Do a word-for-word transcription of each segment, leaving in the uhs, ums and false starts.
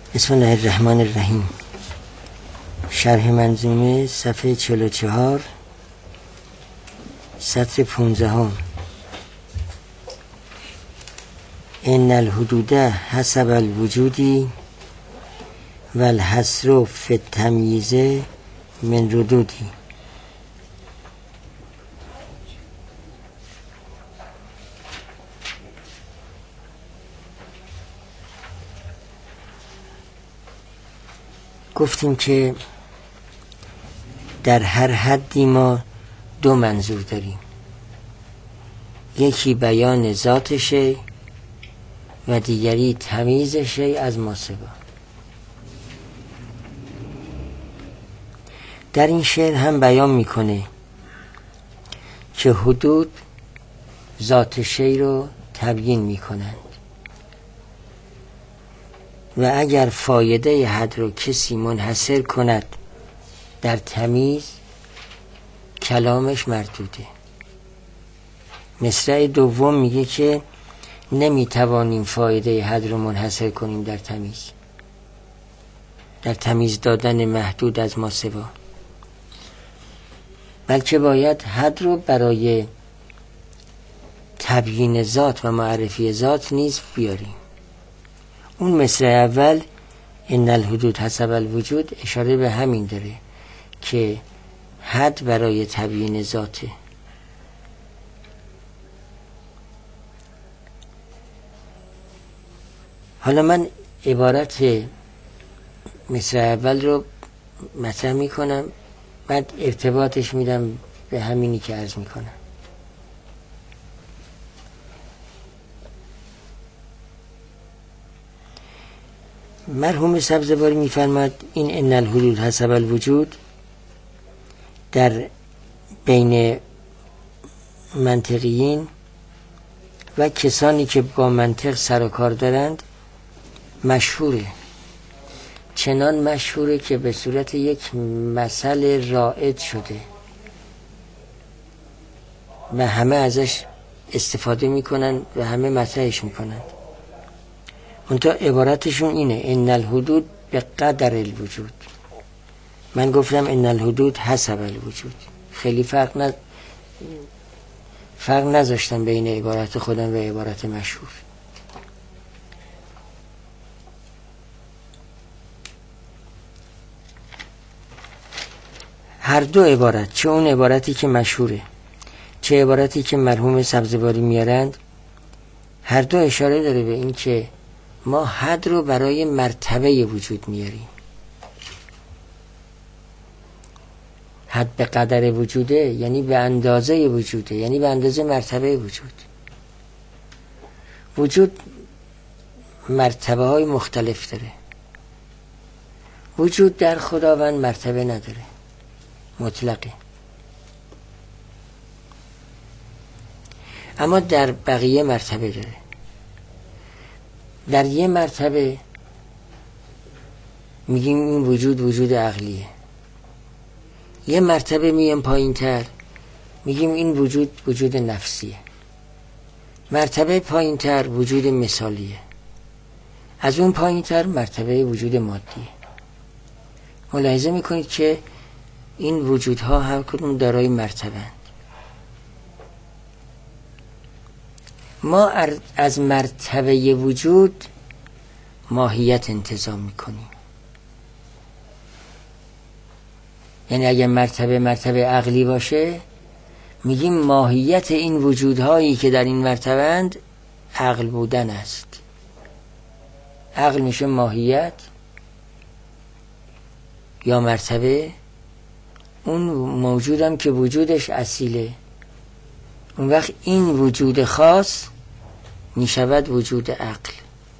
بسم الله الرحمن الرحیم. شرح منظومه صفحه چهل و چهار سطر پونزدهم. ان الحدود حسب الوجودی و الحصر فی التمییز من ردودی. گفتیم که در هر حدی ما دو منظور داریم، یکی بیان ذات شیء و دیگری تمییز شیء از ما سوا. در این شعر هم بیان میکنه که حدود ذات شیء رو تبیین میکنند و اگر فایده حد رو کسی منحصر کند در تمییز، کلامش مردوده. مصرع دوم میگه که نمیتوانیم فایده حد رو منحصر کنیم در تمییز، در تمییز دادن محدود از ما سوا، بلکه باید حد رو برای تبیین ذات و معرفی ذات نیز بیاریم. اون مصرع اول ان الحدود حسب الوجود اشاره به همین داره که حد برای تبیین ذاته. حالا من عبارت مصرع اول رو مطرح میکنم، بعد ارتباطش میدم به همینی که عرض میکنم. مرحوم سبزواری میفرماد این ان الحدود حسب الوجود در بین منطقیین و کسانی که با منطق سر و کار دارند مشهوره، چنان مشهوره که به صورت یک مثل رائج شده و همه ازش استفاده میکنن و همه مطرحش میکنن. منتها عبارتشون اینه ان الحدود به قدر الوجود. من گفتم ان الحدود حسب الوجود. خیلی فرق نز... فرق نذاشتم بین عبارت خودم و عبارت مشهور. هر دو عبارت، چه اون عبارتی که مشهوره چه عبارتی که مرحوم سبزواری میارند، هر دو اشاره داره به این که ما حد رو برای مرتبه وجود میاریم. حد به قدر وجوده یعنی به اندازه وجوده، یعنی به اندازه مرتبه وجود. وجود مرتبه های مختلف داره. وجود در خداوند مرتبه نداره، مطلقه. اما در بقیه مرتبه داره. در یه مرتبه میگیم این وجود وجود عقلیه، یه مرتبه میگیم پایین تر میگیم این وجود وجود نفسیه، مرتبه پایین تر وجود مثالیه، از اون پایین تر مرتبه وجود مادیه. ملاحظه میکنید که این وجودها هر کدوم دارای مرتبه. ما از مرتبه وجود ماهیت انتزاع میکنیم. یعنی اگر مرتبه مرتبه عقلی باشه میگیم ماهیت این وجودهایی که در این مرتبه اند عقل بودن است. عقل میشه ماهیت یا مرتبه اون موجودم که وجودش اصیله. اون وقت این وجود خاص می شود وجود عقل.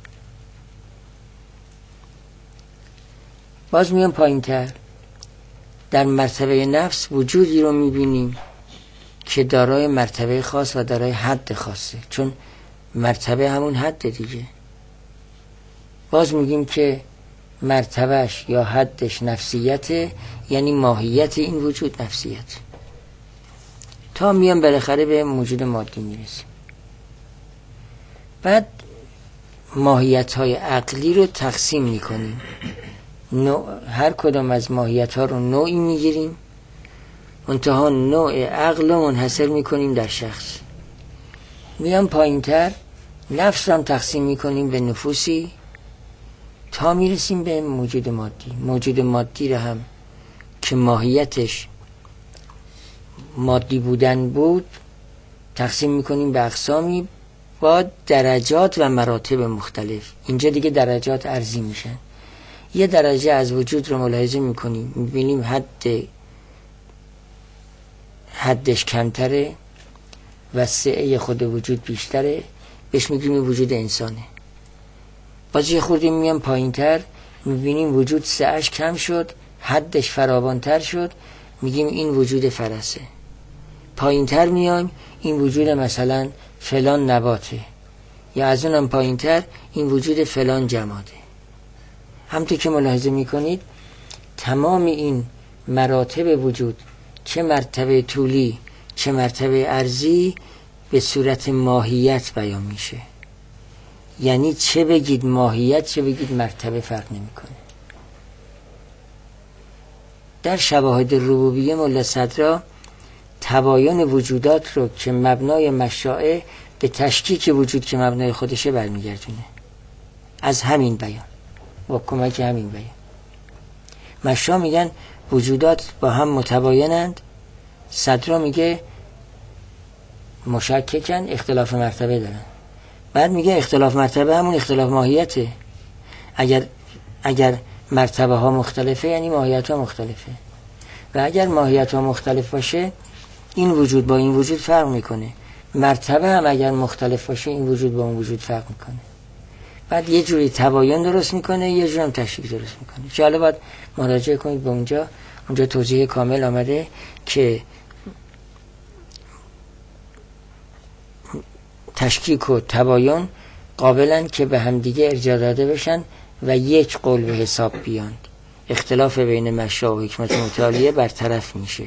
باز میام پایین تر، در مرتبه نفس وجودی رو می بینیم که دارای مرتبه خاص و دارای حد خاصه، چون مرتبه همون حد دیگه. باز میگیم که مرتبهش یا حدش نفسیته، یعنی ماهیت این وجود نفسیت، تا میام بالاخره به موجود مادی میرسیم. بعد ماهیت‌های عقلی رو تقسیم می‌کنیم. نوع هر کدام از ماهیت‌ها رو نوعی می‌گیریم، منتها نوع عقل رو منحصر می‌کنیم در شخص. میام پایین‌تر نفس رو هم تقسیم می‌کنیم به نفوسی تا میرسیم به موجود مادی. موجود مادی رو هم که ماهیتش مادی بودن بود تقسیم می‌کنیم به اقسامی با درجات و مراتب مختلف. اینجا دیگه درجات ارزی میشن. یه درجه از وجود رو ملاحظه میکنیم، میبینیم حد حدش کمتره و سعه خود وجود بیشتره، بهش میگیم وجود انسانه. باز یه خورده میام پایین تر، میبینیم وجود سعهش کم شد، حدش فراوانتر شد، میگیم این وجود فرسه. پایین تر میایم این وجود مثلا فلان نباته، یا از اونم پایین تر این وجود فلان جماده. همونطور که ملاحظه میکنید تمام این مراتب وجود، چه مرتبه طولی چه مرتبه عرضی، به صورت ماهیت بیان میشه. یعنی چه بگید ماهیت چه بگید مرتبه فرق نمیکنه. در شواهد ربوبیه ملا صدرا تباین وجودات رو که مبنای مشاعه به تشکیک وجود که مبنای خودشه برمیگردونه. از همین بیان، با کمک همین بیان مشا میگن وجودات با هم متباینند، صدرا میگه مشککن، اختلاف مرتبه دارن. بعد میگه اختلاف مرتبه همون اختلاف ماهیته. اگر اگر مرتبه ها مختلفه یعنی ماهیت ها مختلفه، و اگر ماهیت ها مختلف باشه این وجود با این وجود فرق میکنه. مرتبه هم اگر مختلف باشه این وجود با اون وجود فرق میکنه. بعد یه جوری تباین درست میکنه، یه جوری هم تشکیک درست میکنه. که حالا باید مراجعه کنید به اونجا. اونجا توضیح کامل آمده که تشکیک و تباین قابلن که به همدیگه ارجاع داده بشن و یک قول به حساب بیان. اختلاف بین مشا و حکمت متعالیه برطرف میشه.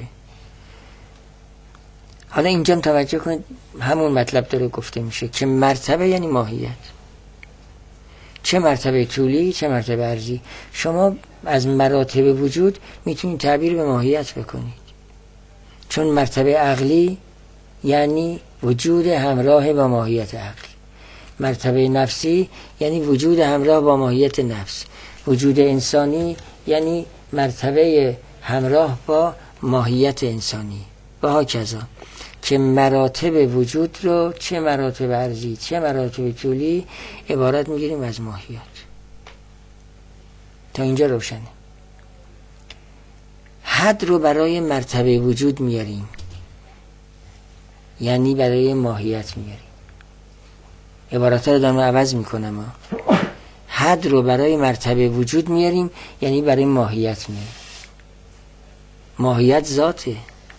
حالا اینجا توجه کنید همون مطلب داره گفته میشه که مرتبه یعنی ماهیت، چه مرتبه طولی چه مرتبه عرضی. شما از مراتب وجود میتونید تعبیر به ماهیت بکنید، چون مرتبه عقلی یعنی وجود همراه با ماهیت عقل، مرتبه نفسی یعنی وجود همراه با ماهیت نفس، وجود انسانی یعنی مرتبه همراه با ماهیت انسانی و هاکذا. که مراتب وجود رو چه مراتب عرضی چه مراتب طولی عبارت میگیریم از ماهیت. تا اینجا روشنه. حد رو برای مرتبه وجود میاریم، یعنی برای ماهیت میاریم. عبارت رو دارم عوض میکنم. حد رو برای مرتبه وجود میاریم یعنی برای ماهیت میاریم. ماهیت ذاته،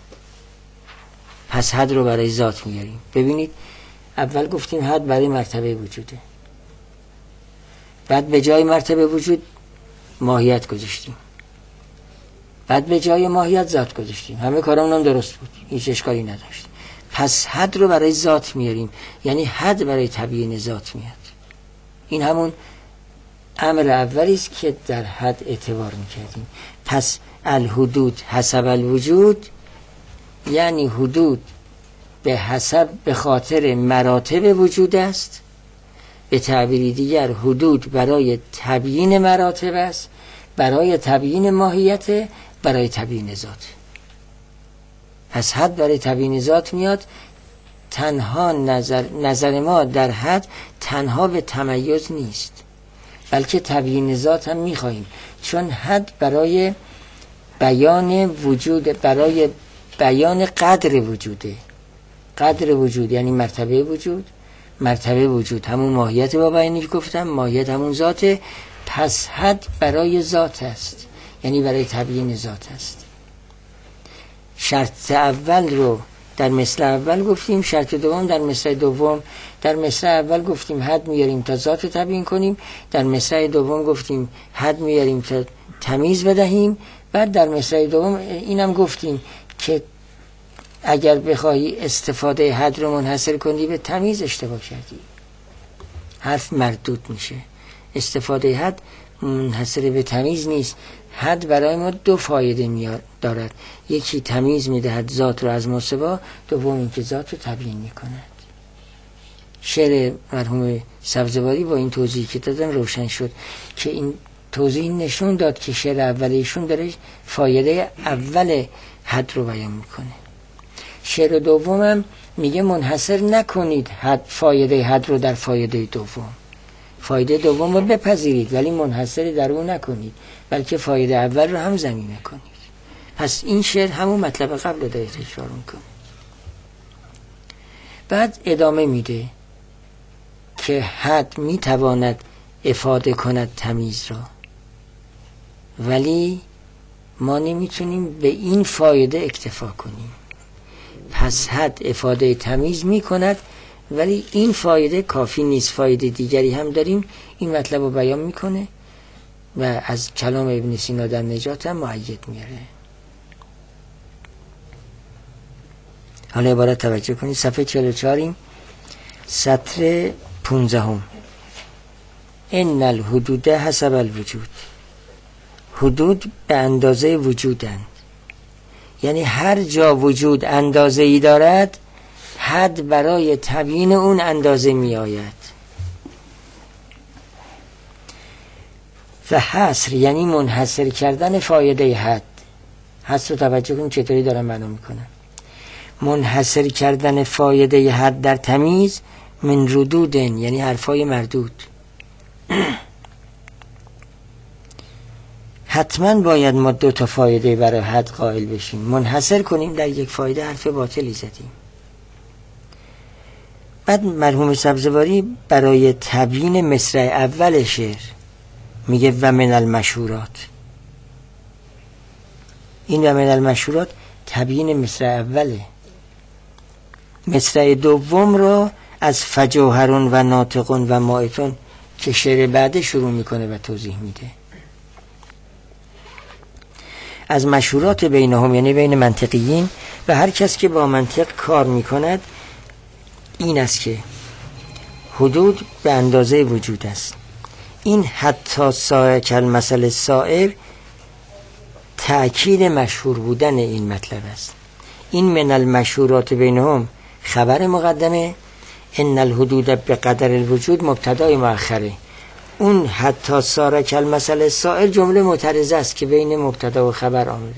پس حد رو برای ذات میاریم. ببینید اول گفتیم حد برای مرتبه وجوده، بعد به جای مرتبه وجود ماهیت گذاشتیم، بعد به جای ماهیت ذات گذاشتیم. همه کارامون هم درست بود، هیچ اشکالی نداشت. پس حد رو برای ذات میاریم، یعنی حد برای تبیین ذات میاد. این همون امر اولی است که در حد اعتبار میکردیم. پس الحدود حسب الوجود یعنی حدود به حسب به خاطر مراتب وجود است. به تعبیری دیگر حدود برای تبیین مراتب است، برای تبیین ماهیت، برای تبیین ذات. پس حد برای تبیین ذات میاد. تنها نظر, نظر ما در حد تنها به تمیز نیست، بلکه تبیین ذات هم میخواهیم، چون حد برای بیان وجود، برای بیان قدر وجوده. قدر وجود یعنی مرتبه وجود، مرتبه وجود همون ماهیت با بیانی که گفتم، ماهیت همون ذاته. پس حد برای ذات است، یعنی برای تبیین ذات است. شرط اول رو در مثل اول گفتیم، شرط دوم در مثل دوم. در مثل اول گفتیم حد میاریم تا ذات تبیین کنیم، در مثل دوم گفتیم حد میاریم تا تمیز بدهیم. بعد در مثل دوم اینم گفتیم که اگر بخوای استفاده حد رو منحصر کنی به تمیز اشتباه کردی. حرف مردود میشه. استفاده حد منحصر به تمیز نیست. حد برای ما دو فایده میاد دارد. یکی تمیز میدهد ذات رو از ماسوا، دوم اینکه ذات رو تبیین میکند. شعر مرحوم سبزواری با این توضیحی که دادم روشن شد که این توضیح نشون داد که شعر اولیشون داره فایده اول حد رو بیان میکنه. شعر دومم میگه منحصر نکنید حد فایده حد رو در فایده دوم. فایده دوم رو بپذیرید ولی منحصر در اون نکنید، بلکه فایده اول رو هم ضمیمه کنید. پس این شعر همون مطلب قبل رو داره تکرار میکنه. بعد ادامه میده که حد میتواند افاده کند تمیز را، ولی ما نمیتونیم به این فایده اکتفا کنیم. پس حد افاده تمیز میکند ولی این فایده کافی نیست، فایده دیگری هم داریم. این مطلب رو بیان میکنه و از کلام ابن سینا در نجات هم مؤید میاره. حالا عبارت توجه کنید، صفحه چهل و چهار سطر پونزدهم. ان الحدود حسب الوجود. حدود به اندازه وجودند، یعنی هر جا وجود اندازه ای دارد حد برای تبیین اون اندازه می آید. و حصر یعنی منحصر کردن فایده حد. حصر رو توجه کنید چطوری دارم معلوم میکنم. منحصر کردن فایده حد در تمیز من ردودن، یعنی حرفای مردود. حتما باید ما دو تا فایده برای حد قائل بشیم. منحصر کنیم در یک فایده حرف باطلی زدیم. بعد مرحوم سبزواری برای تبیین مصرع اول شعر میگه و من المشهورات. این و من المشهورات تبیین مصرع اوله. مصرع دوم رو از فجوهرون و ناطقون و مائتون که شعر بعد شروع میکنه و توضیح میده. از مشهورات بینهم یعنی بین منطقیین و هر کس که با منطق کار میکند این است که حدود به اندازه وجود است. این حتی سائر المثل سائر تأکید مشهور بودن این مطلب است. این من المشهورات بینهم خبر مقدمه، ان الحدود به قدر الوجود مبتدای مؤخره. اون حتی سائر المثل سائر جمله معترضه است که بین مبتدا و خبر آمده.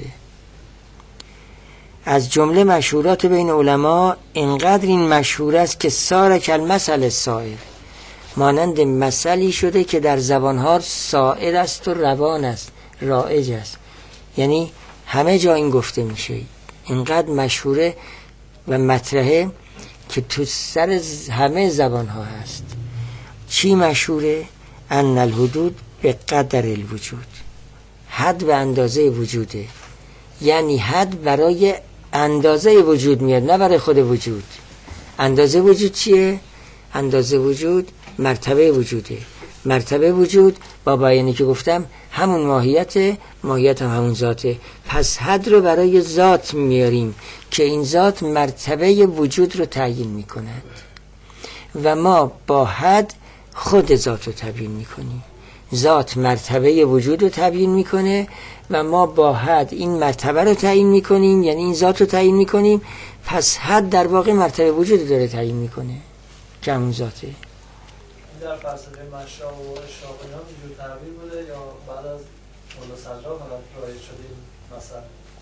از جمله مشهورات بین علما اینقدر این مشهور است که سار کالمثل سائر، مانند مثلی شده که در زبانها سائر است و روان است، رایج است. یعنی همه جا این گفته میشه، اینقدر مشهوره و مطرحه که تو سر همه زبانها هست. چی مشهوره؟ ان الحدود به قدر الوجود. حد به اندازه وجوده، یعنی حد برای اندازه وجود میاد نه برای خود وجود. اندازه وجود چیه؟ اندازه وجود مرتبه وجوده. مرتبه وجود با بیانی که گفتم همون ماهیت، ماهیت هم همون ذاته. پس حد رو برای ذات میاریم که این ذات مرتبه وجود رو تعیین میکند و ما با حد خود ذات رو تبیین میکنیم. ذات مرتبه وجود رو تبیین میکنه و ما با حد این مرتبه رو تعیین میکنیم، یعنی این ذات رو تعیین میکنیم. پس حد در واقع مرتبه وجود رو داره تعیین میکنه که همون ذاته. در فلسفه مشرع و اشراقیان وجود تعبیر بوده یا بعد از مولا صدرا حالت رایج شده این مثلا؟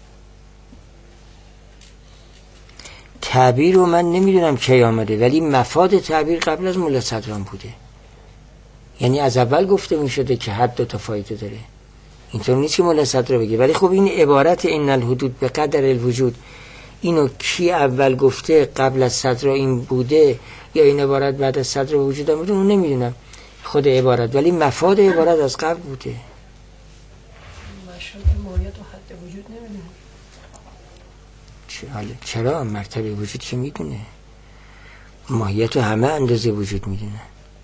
تعبیر رو من نمیدونم کی آمده، ولی مفاد تعبیر قبل از مولا صدران بوده. یعنی از اول گفته می شده که حد دو تا فایده داره. اینطور نیست که مولا صدرا بگه. ولی خب این عبارت ان الحدود به قدر الوجود، اینو کی اول گفته؟ قبل از صدرا این بوده یا این عبارت بعد از صدرا وجود آمده؟ اون نمیدونم خود عبارت، ولی مفاد عبارت از قبل بوده. مشروط ماهیت و حد وجود نمیدونه. چرا؟ مرتبه وجود که میدونه، ماهیت و همه اندازه وجود میدونه.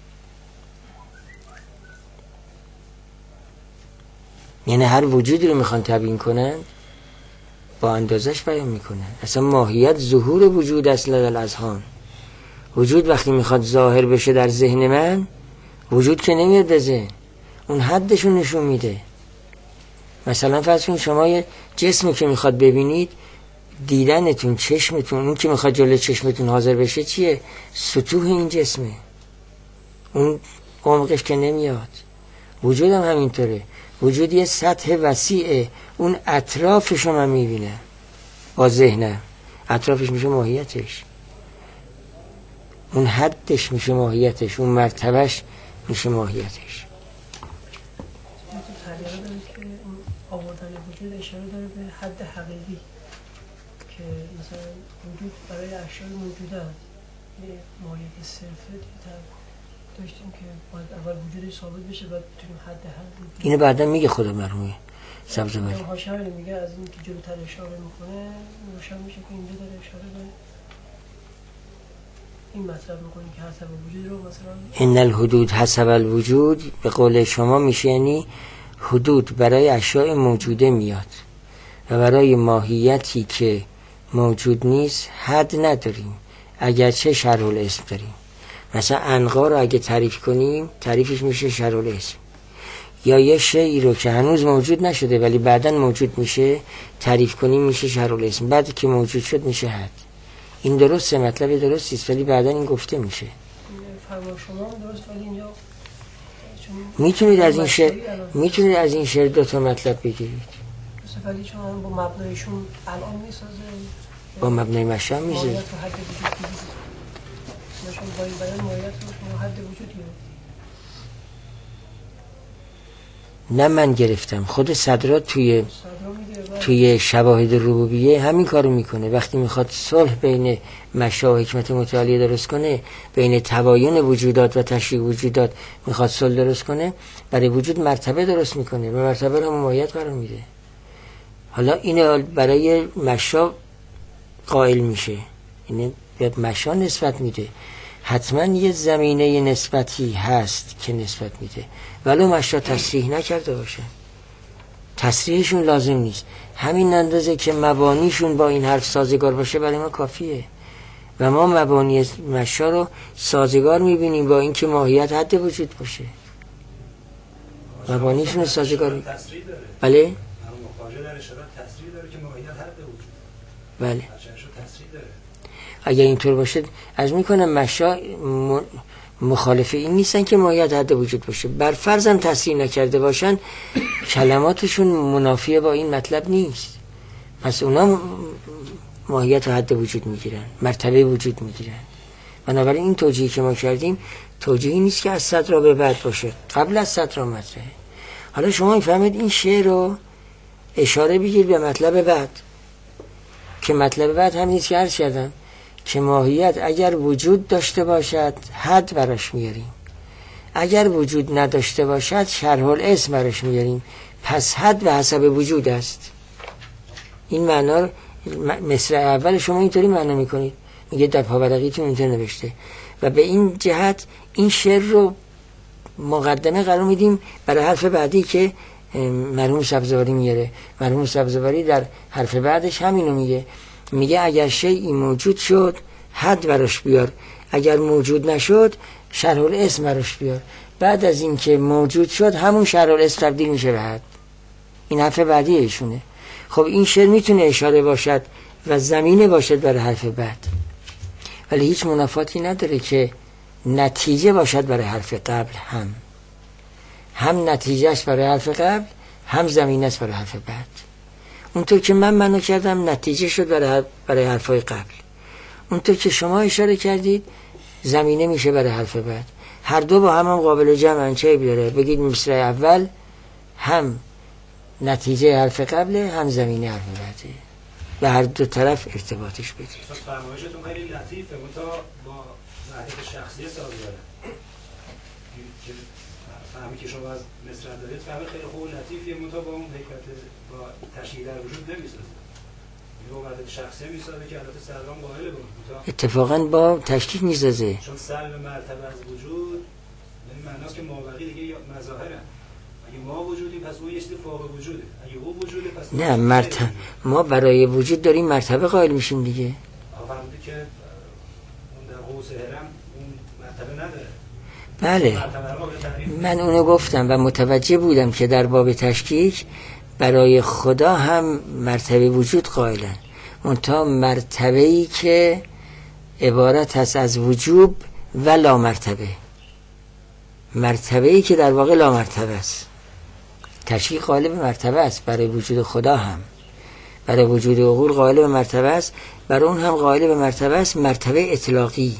یعنی هر وجودی رو میخوان تبیین کنن با اندازش بیان میکنن. اصلا ماهیت ظهور وجود است لدى الاذهان. وجود وقتی میخواد ظاهر بشه در ذهن من وجود که نمیاد بزه، اون حدشون نشون میده. مثلا فرض کنید شما یه جسمی که میخواد ببینید، دیدنتون، چشمتون، اون که میخواد جلوی چشمتون حاضر بشه چیه؟ سطوح این جسمه، اون عمقش که نمیاد. وجود هم همینطوره، وجود یه سطح وسیعه، اون اطرافش رو من میبینم با ذهنم، اطرافش میشه ماهیتش، اون حدش میشه ماهیتش، اون مرتبهش میشه ماهیتش. آوردن وجود اشاره داره به حد حقیقی که مثلا وجود برای اشیاء موجوده است، یه ماهیت صرفه داشتیم که باید اول وجودش ثابت بشه بعد بتونیم حد حقیقی. اینو بعدا میگه خدا مرحوم سبزواری. حاشیه میگه از این که جلوتر اشاره میکنه روشن میشه که اینجا داره اشاره به این مطلب میکنه که حسب وجود رو مثلا ان الحدود حسب الوجود به قول شما میشه یعنی حدود برای اشیاء موجوده میاد و برای ماهیتی که موجود نیست حد نداریم، اگرچه شرح الاسم داریم. مثلا عنقا رو اگه تعریف کنیم تعریفش میشه شرح الاسم، یا یه شیئی رو که هنوز موجود نشده ولی بعداً موجود میشه تعریف کنیم میشه شرح الاسم، بعد که موجود شد میشه حد. این درسته، مطلب درستی است ولی بعداً این گفته میشه. فرما شما درست، ولی اینجا میتونید از این شعر میتونید از این شعر دو تا مطلب بگیرید. ولی چون با مبنایشون الان میسازه، با مبنای مشا میسازه. ماهیت و حد وجود میسازه. مثلا با این بیان ماهیت و حد وجود میسازه. نه من گرفتم، خود صدرات توی توی شواهد ربوبیه همین کارو میکنه. وقتی میخواد صلح بین مشا و حکمت متعالیه درست کنه، بین تباین وجودات و تشریع وجودات میخواد صلح درست کنه، برای وجود مرتبه درست میکنه و مرتبه رو ماهیت قرار میده. حالا این برای مشا قائل میشه، این به مشا نسبت میده، حتما یه زمینه نسبتی هست که نسبت میده، ولو مشا تصریح نکرده باشه، تصریحشون لازم نیست. همین اندازه که مبانیشون با این حرف سازگار باشه برای ما کافیه و ما مبانی مشا رو سازگار میبینیم با این که ماهیت حد وجود باشه. مبانیشون سازگار می... بله؟ بله. اگر اینطور باشه از میکنم مشا م... مخالف این نیستن که ماهیت حد وجود باشه. بر فرضم تصریح نکرده باشن کلماتشون منافیه با این مطلب نیست، پس اونا ماهیت حد وجود میگیرن، مرتبه وجود میگیرن. بنابراین این توجیهی که ما کردیم توجیهی نیست که از صدر به بعد باشه، قبل از صدر مطرحه. حالا شما میفهمید این شعر رو اشاره بگیر به مطلب بعد، که مطلب بعد هم نیست که عرض کردم که ماهیت اگر وجود داشته باشد حد براش میاریم، اگر وجود نداشته باشد شرح الاسم براش میاریم، پس حد به حسب وجود است. این معنا مصرع اول شما اینطوری معنا میکنید، میگه در پاورقیتون اینطور نوشته و به این جهت این شعر رو مقدمه قرار میدیم برای حرف بعدی که مرحوم سبزواری میاره. مرحوم سبزواری در حرف بعدش همینو میگه، میگه اگر شیئی موجود شد حد براش بیار، اگر موجود نشد شرح الاسم براش بیار. بعد از این که موجود شد همون شرح الاسم تبدیل میشه به حد. این حرف بعدی ایشونه. خب این شعر میتونه اشاره باشد و زمینه باشد برای حرف بعد، ولی هیچ منافاتی نداره که نتیجه باشد برای حرف قبل. هم هم نتیجه است برای حرف قبل، هم زمینه است برای حرف بعد. اونطور که من منو کردم نتیجه شد برای برای حرفای قبل، اونطور که شما اشاره کردید زمینه میشه برای حرف بعد. هر دو با هم, هم قابل جمعن. چه بیاره بگید مصرع اول هم نتیجه حرف قبله هم زمینه حرف بعده، به هر دو طرف ارتباطش بدید. فرمایشتون خیلی لطیفه، متا با ذهنیت شخصی سازگاره. فهمی که شما از مصرع دارید فهمی خیلی خوب لطیفیه، متا با اون حکمت با تشریح در وجود نمیسازه، با ذهنیت شخصی میسازه که البته سلام قائل بود. اتفاقا با تشریح میسازه، چون سلب مرتبه از وجود یعنی معناست که مابقی دیگه مظاهرن. اگه ما وجودیم پس اون یه چیز فوق وجوده، اگه او وجوده پس نه مرتبه ما برای وجود داریم مرتبه قائل میشیم دیگه. فهمیدی که اون در قوس هرم اون مرتبه نداره. بله من اونو گفتم و متوجه بودم که در باب تشکیک برای خدا هم مرتبه وجود قائلن، منتها مرتبه‌ای که عبارت هست از وجوب و لا مرتبه، مرتبه‌ای که در واقع لا مرتبه است. تشکیک قائل به مرتبه است برای وجود خدا هم، برای وجود عقول قائل به مرتبه است، برای اون هم قائل به مرتبه است، مرتبه اطلاقی،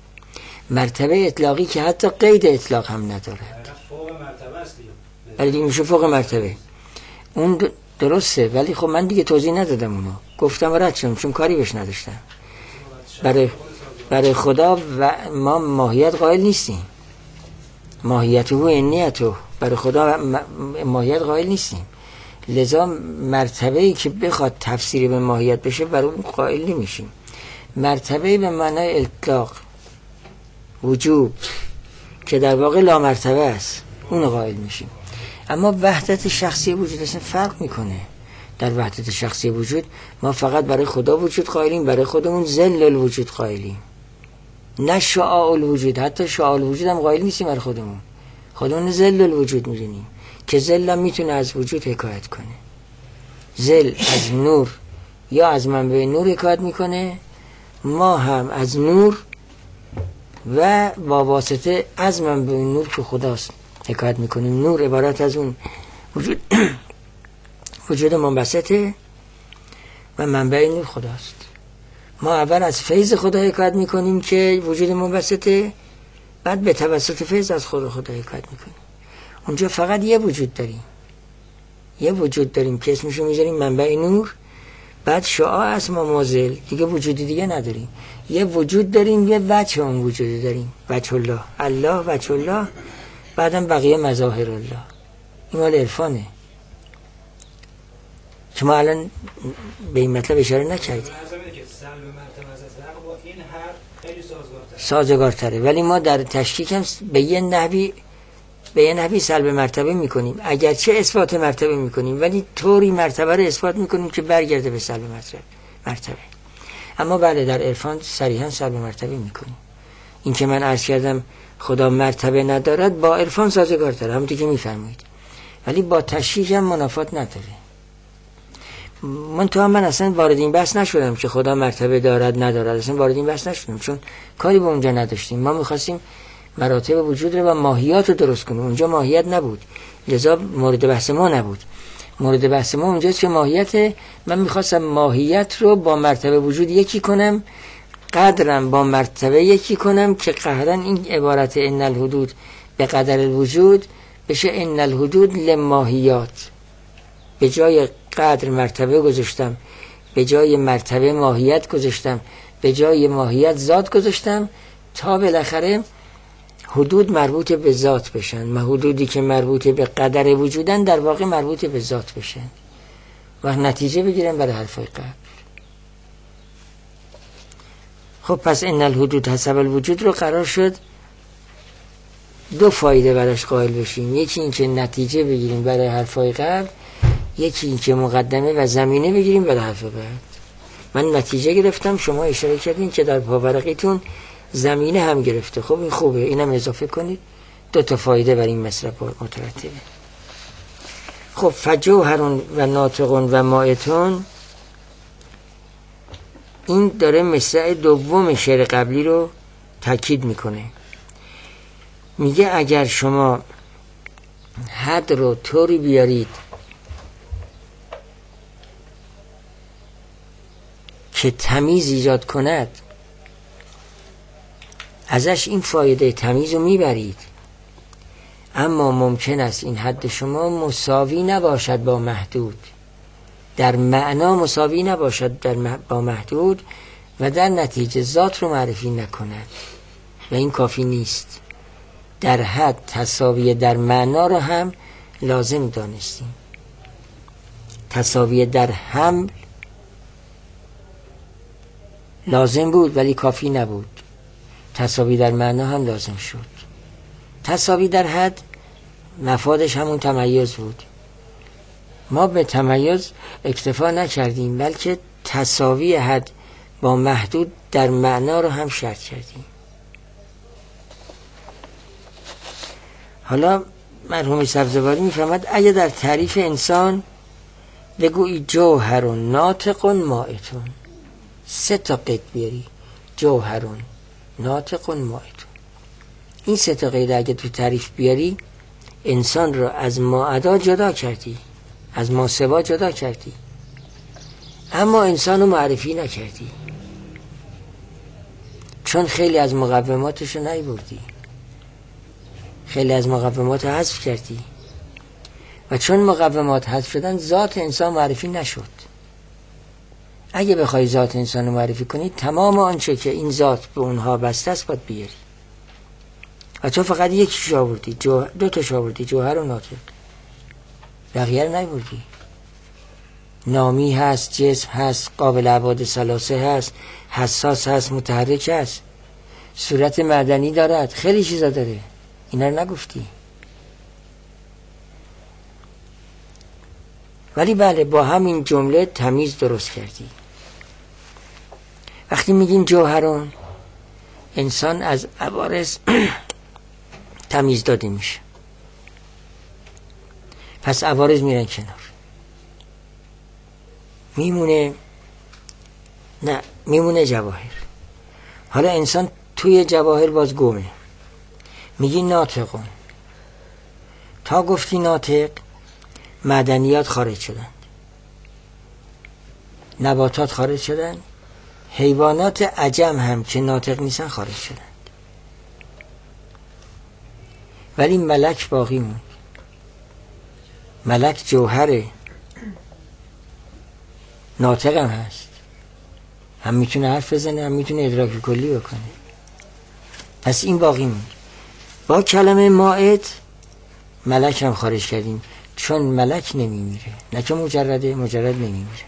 مرتبه اطلاقی که حتی قید اطلاق هم نداره. فوق مرتبه است دیگه. ولی دیگه میشه فوق مرتبه. اون درسته، ولی خب من دیگه توضیح ندادم اونو، گفتم رد شدم چون کاری بهش نداشتم. برای برای خدا و ما ماهیت قائل نیستیم، ماهیت و انیت برای خدا ماهیت قائل نیستیم، لذا مرتبه‌ای که بخواد تفسیری به ماهیت بشه برای اون قائل نمیشیم. مرتبه‌ای به معنای اطلاق وجوب که در واقع لا مرتبه است اون قائل میشیم. اما وحدت شخصی وجود اصلا فرق میکنه. در وحدت شخصی وجود ما فقط برای خدا وجود قائلیم، برای خودمون ذل الوجود قائلیم، نه شعاع الوجود. حتی شعاع الوجود هم قائل نیستیم برای خودمون، خودمون ذل الوجود میدونیم که ذل هم میتونه از وجود حکایت کنه. ذل از نور یا از منبع نور حکایت میکنه، ما هم از نور و با واسطه از منبع نور که خداست حکایت میکنیم. نور عبارت از اون وجود وجود منبسطه و منبع نور خداست. ما اول از فیض خدا حکایت میکنیم که وجود منبسطه، بعد به توسط فیض از خود خدا حکایت میکنیم. اونجا فقط یه وجود داریم، یه وجود داریم که اسمشو میذاریم منبع نور، بعد شعاع از ما مازل، دیگه وجودی دیگه نداریم. یه وجود داریم، یه وجه اون وجود داریم، وجه الله، الله وجه الله، بعدم بقیه مظاهر الله. این مال عرفانه که ما الان به این مطلب اشاره نکردیم. سازگارتره، ولی ما در تشکیک هم به یه نحوی به یه نحوی سلب مرتبه میکنیم، اگرچه اثبات مرتبه میکنیم ولی طوری مرتبه رو اثبات میکنیم که برگرده به سلب مرتبه مرتبه اما بله در عرفان صریحا سلب مرتبه میکنیم. این که من عرض کردم خدا مرتبه ندارد با عرفان سازگارتره، همونطور که میفرمایید، ولی با تشکیک هم منافات نداره. من تو هم من اصلا وارد این بحث نشدم که خدا مرتبه دارد ندارد، اصلا وارد این بحث نشدم چون کاری به اونجا نداشتیم. ما میخواستیم مراتب وجود رو و ماهیات رو درست کنیم، اونجا ماهیت نبود، لذا مورد بحث ما نبود. مورد بحث ما اونجاست که ماهیت، من میخواستم ماهیت رو با مرتبه وجود یکی کنم، قدرم با مرتبه یکی کنم که قهرا این عبارت ان الحدود به قدر الوجود بشه ان الحدود لماهیات. به جای قدر مرتبه گذاشتم، به جای مرتبه ماهیت گذاشتم، به جای ماهیت ذات گذاشتم تا بالاخره حدود مربوط به ذات بشن. حدودی که مربوط به قدر وجودن در واقع مربوط به ذات بشن و نتیجه بگیرن برای حرفای قبل. خب پس ان الحدود حسب الوجود رو قرار شد دو فایده براش قائل بشیم، یکی این که نتیجه بگیریم برای حرفای قبل، یکی این که مقدمه و زمینه بگیریم برای حرف بعد. من نتیجه گرفتم، شما اشاره کردین که در پاورقیتون زمینه هم گرفته. خب این خوبه، اینم اضافه کنید، دو تا فایده بر این مصرف مترتبه. خب فجوهرون و ناطقون و مائتون، این داره مصرع دوم شعر قبلی رو تاکید میکنه. میگه اگر شما حد رو طوری بیارید که تمیز ایجاد کند، ازش این فایده تمیز رو میبرید، اما ممکن است این حد شما مساوی نباشد با محدود، در معنا مساوی نباشد در با محدود و در نتیجه ذات رو معرفی نکند و این کافی نیست. در حد تساوی در معنا رو هم لازم دانستیم. تساوی در حمل لازم بود ولی کافی نبود، تساوی در معنا هم لازم شد. تساوی در حد مفادش همون تمیز بود، ما به تمیز اکتفا نکردیم بلکه تساوی حد با محدود در معنا رو هم شرط کردیم. حالا مرحوم سبزواری میفرماد اگه در تعریف انسان بگویی جوهرون ناطقون مائتون، سه تا قید بیاری، جوهرون ناطقون مائتون، این سه تا قید اگه تو تعریف بیاری انسان رو از ماعدا جدا کردی، از ماسوا جدا کردی، اما انسان رو معرفی نکردی، چون خیلی از مقوماتش رو نیاوردی، خیلی از مقومات رو حذف کردی و چون مقومات حذف شدن ذات انسان معرفی نشد. اگه بخوای ذات انسان رو معرفی کنی تمام آنچه که این ذات به اونها بسته است باید بیاری و تو فقط یکیش آوردی، جو... دو تاش آوردی، جوهر و ناطق، بقیه رو نیاوردی. نامی هست، جسم هست، قابل ابعاد ثلاثه هست، حساس هست، متحرک هست، صورت معدنی دارد، خیلی چیزا داره، اینا رو نگفتی. ولی بله با همین جمله تمیز درست کردی. وقتی میگیم جوهرون، انسان از عوارض تمیز داده میشه، پس عوارض میرن کنار، میمونه نه میمونه جواهر. حالا انسان توی جواهر باز گمه، میگی ناطقون، تا گفتی ناطق معدنیات خارج شدند، نباتات خارج شدند، حیوانات عجم هم که ناطق نیستن خارج شدند، ولی ملک باقی موند. ملک جوهره، ناطق هم هست، هم میتونه حرف بزنه، هم میتونه ادراک کلی بکنه، پس این باقی موند. با کلمه مائت ملک هم خارج کردیم، چون ملک نمیمیره، نه که مجرده، مجرد نمیمیره.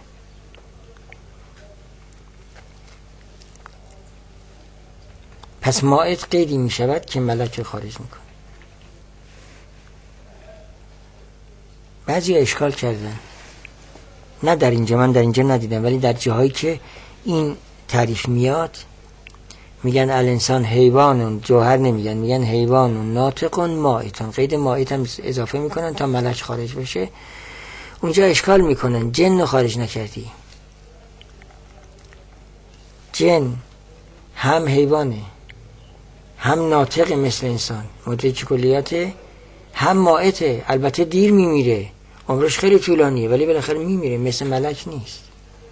پس مائت قیدی میشود که ملک خارج میکنه. بعضی اشکال کردن، نه در اینجا، من در اینجا ندیدم، ولی در جاهایی که این تعریف میاد میگن الانسان حیوانون، جوهر نمیگن، میگن حیوانون ناطقون مائتون، قید مائت هم اضافه میکنن تا ملک خارج بشه. اونجا اشکال میکنن، جن خارج نکردی. جن هم حیوانه، هم ناطق مثل انسان، مدرک کلیاته، هم مائته، البته دیر میمیره، عمرش خیلی طولانیه ولی بالاخره میمیره، مثل ملک نیست.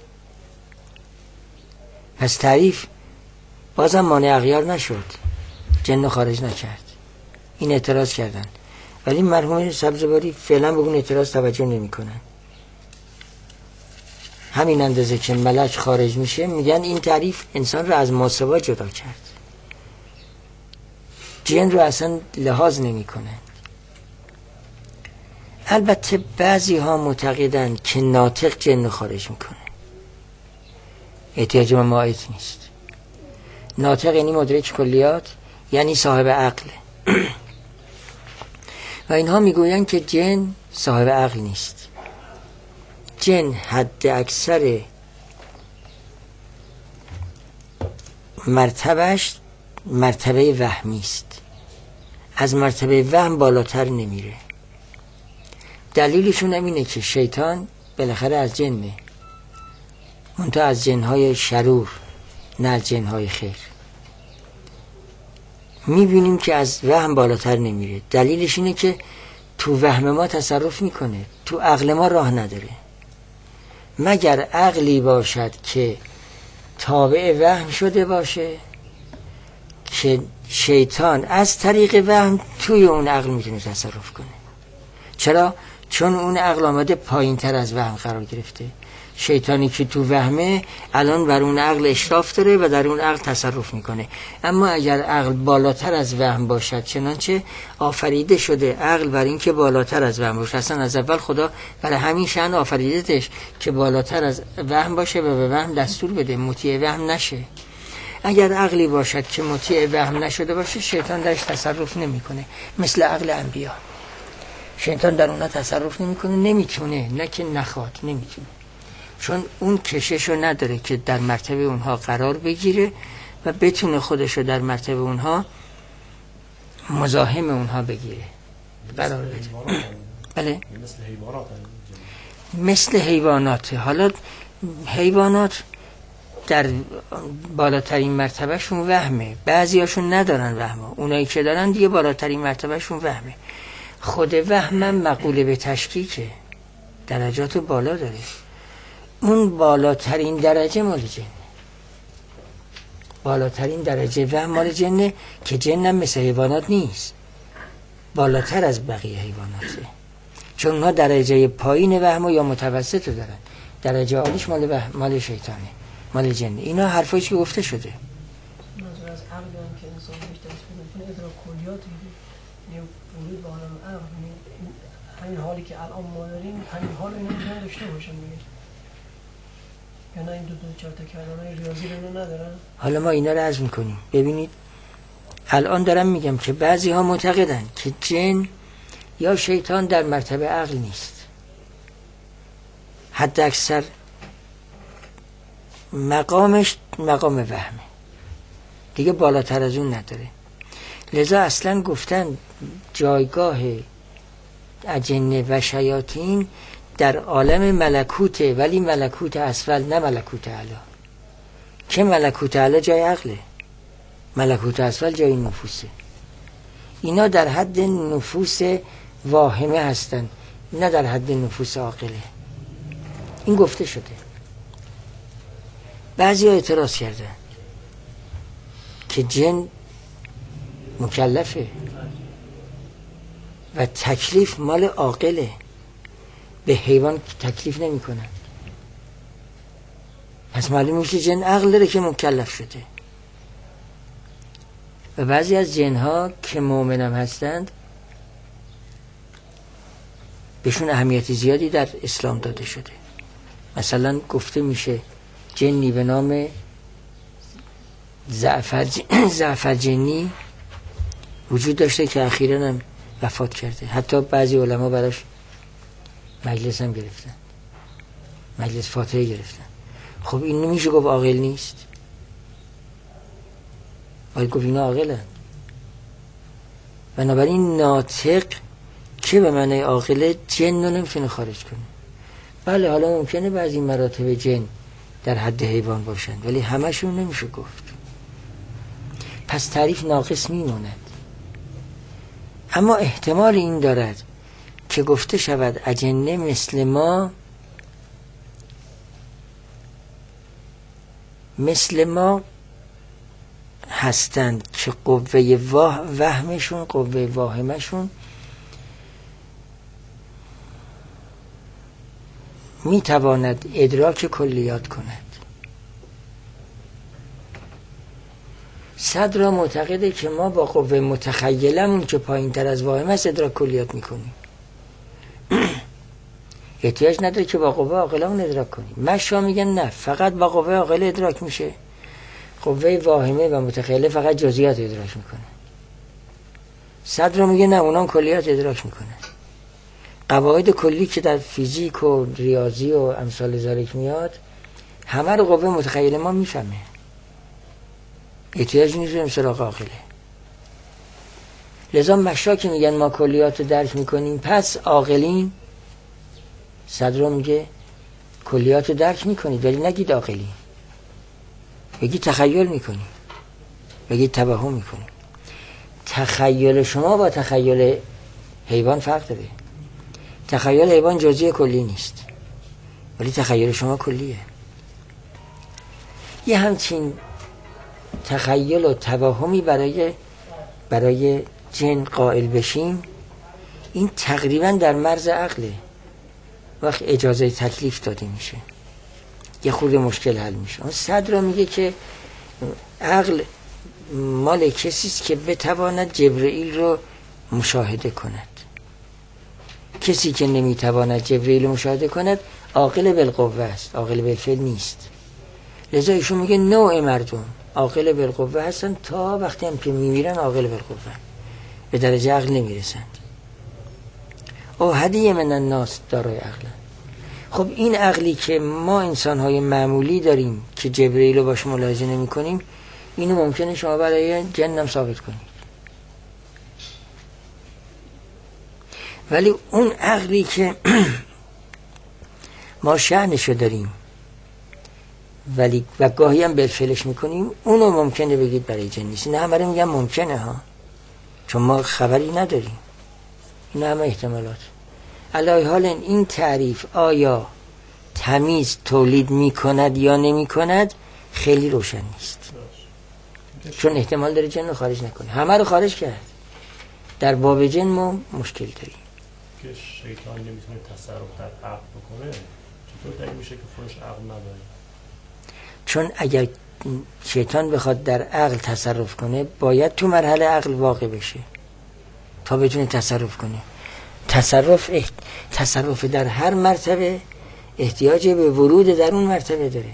پس تعریف بازم مانع اغیار نشد، جن خارج نکرد. این اعتراض کردن، ولی مرحوم سبزواری فعلا به اون اعتراض توجه نمی کنن. همین اندازه که ملک خارج میشه میگن این تعریف انسان رو از ماسوا جدا کرد، جن رو اصلا لحاظ نمی کنن. البته بعضی ها معتقدن که ناطق جن رو خارج میکنه، احتیاج به مائت نیست. ناطق یعنی مدرک کلیات، یعنی صاحب عقل و اینها میگوین که جن صاحب عقل نیست. جن حد اکثر مرتبهش مرتبه وهمی است، از مرتبه وهم بالاتر نمیره. دلیلشون اینه که شیطان بالاخره از جنه، منتها از جنهای شرور، نه از جنهای خیر. میبینیم که از وهم بالاتر نمیره. دلیلش اینه که تو وهم ما تصرف میکنه، تو عقل ما راه نداره، مگر عقلی باشد که تابع وهم شده باشه که شیطان از طریق وهم توی اون عقل میتونه تصرف کنه. چرا؟ چون اون عقل آمده پایین تر از وهم قرار گرفته. شیطانی که تو وهمه الان بر اون عقل اشراف داره و در اون عقل تصرف میکنه. اما اگر عقل بالاتر از وهم باشد، چنانچه آفریده شده عقل بر این که بالاتر از وهم باشه، اصلا از اول خدا برای همین شأن آفریدتش که بالاتر از وهم باشه و به وهم دستور بده، مطیع وهم نشه. اگر عقلی باشد که مطیع وهم نشده باشه، شیطان درش تصرف نمیکنه، مثل عقل انبیا. شیطان در اونها تصرف نمیکنه، نمیتونه، نه که نخواد، نمیتونه، چون اون کششو نداره که در مرتبه اونها قرار بگیره و بتونه خودشو در مرتبه اونها مزاحم اونها بگیره. قرار بده. بله مثل حیوانات مثل حیوانات. حالا حیوانات در بالاترین مرتبهشون وهمه، بعضی هاشون ندارن وهمه، اونایی که دارن دیگه بالاترین مرتبهشون وهمه. خود وهمم مقوله به تشکیکه، درجات بالا داره. اون بالاترین درجه مال جنه، بالاترین درجه وهم مال جنه که جنم مثل حیوانات نیست، بالاتر از بقیه حیواناته، چون اونها درجه پایین وهم یا متوسط رو دارن، درجه عالیش مال وهم، مال شیطانه، مال جنه. اینا حرفایی که گفته شده. منظور از عقل هم که انسان بهش دست بده کنه ادراک کلیاتی یه ورود به عالم عقل، همین حالی که الان ما داریم همین حال رو اینا میتونن داشته باشن دیگه، یا نه این دو دو چهار تا کردنهای ریاضی رو ندارن. حالا ما اینا رو عرض میکنیم. ببینید الان دارم میگم که بعضی ها معتقدن که جن یا شیطان در مرتبه عقل نیست، حد اکثر مقامش مقام وهمه، دیگه بالاتر از اون نداره. لذا اصلا گفتن جایگاه اجنه و شیاطین در عالم ملکوته، ولی ملکوت اسفل نه ملکوت اعلی. که ملکوت اعلی جای عقله، ملکوت اسفل جای نفوسه. اینا در حد نفوس واهمه هستن، نه در حد نفوس عاقله. این گفته شده. بعضی ها اعتراض کردن که جن مکلفه و تکلیف مال عاقله، به حیوان تکلیف نمی کنن. پس معلوم میشه جن عقل داره که مکلف شده. و بعضی از جنها که مؤمنم هستند بهشون اهمیت زیادی در اسلام داده شده. مثلا گفته میشه جنی به نام زعفر زعفر جنی وجود داشته که اخیراً هم وفات کرده. حتی بعضی علما براش مجلس هم گرفتن، مجلس فاتحه گرفتن. خب این نمیشه گفت عاقل نیست؟ باید گفت اینا عاقلن. بنابراین ناطق که به معنی عاقله جن رو نمیتونه خارج کنه. بله حالا ممکنه بعضی مراتب جن در حد حیوان باشند، ولی همشون نمیشه گفت. پس تعریف ناقص میموند. اما احتمال این دارد که گفته شود اجنه مثل ما مثل ما هستند که قوه وهمشون، قوه واهمشون میتواند ادراک کلیات کند. صدر معتقده که ما با قوه متخیلمون که پایین تر از واهم است ادراک کلیات میکنیم. احتیاج نداره که با قوه عاقلمون ادراک کنیم. مشا میگن نه، فقط با قوه عاقل ادراک میشه، قوه واهمه و متخیله فقط جزئیات ادراک میکنه. صدر میگه نه، اونام کلیات ادراک میکنه. قواعد کلی که در فیزیک و ریاضی و امثال ذالک میاد همه رو قوه متخیله ما میفهمه، احتیاج نیست بریم سراغ عاقله. لذا مشا که میگن ما کلیات رو درک میکنیم پس عاقلین، صدر میگه کلیات رو درک میکنید ولی نگید عاقلین، بگید تخیل میکنید، بگید توهم میکنید. تخیل شما با تخیل حیوان فرق داره. تخیل حیوان جزئی کلی نیست، ولی تخیل شما کلیه. یه همچین تخیل و توهمی برای برای جن قائل بشیم، این تقریبا در مرز عقله. وقت اجازه تکلیف داده میشه یه خورده مشکل حل میشه. اون صدر میگه که عقل مال کسیست که بتواند جبرئیل رو مشاهده کند. کسی که نمیتواند جبرئیل رو مشاهده کند عاقل بالقوه است، عاقل بالفعل نیست. لذا ایشون میگه نوع مردم عاقل بالقوه هستن تا وقتی هم که میمیرن عاقل بالقوه، به درجه عقل نمیرسند. او هدیه من الناس دارای عقل. خب این عقلی که ما انسان‌های معمولی داریم که جبرئیل رو باش ملاحظه نمی کنیم، اینو ممکنه شما برای جنم ثابت کنید. ولی اون عقلی که ما شأنشو داریم ولی و گاهی هم بالفعلش میکنیم، اونو ممکنه بگید برای جن نیست. نه همه رو میگم ممکنه ها، چون ما خبری نداریم. این همه احتمالات. علی حال این تعریف آیا تمیز تولید میکند یا نمیکند خیلی روشن نیست، چون احتمال داره جن رو خارج نکنه. همه رو خارج کرد. در باب جن ما مشکل داریم که شیطان نمیتونه تصرف در عقل بکنه. چطور دلیل میشه که خودش عقل نداره؟ چون اگر شیطان بخواد در عقل تصرف کنه باید تو مرحله عقل واقع بشه تا بتونه تصرف کنه. تصرف اح... تصرف در هر مرتبه احتیاج به ورود در اون مرتبه داره.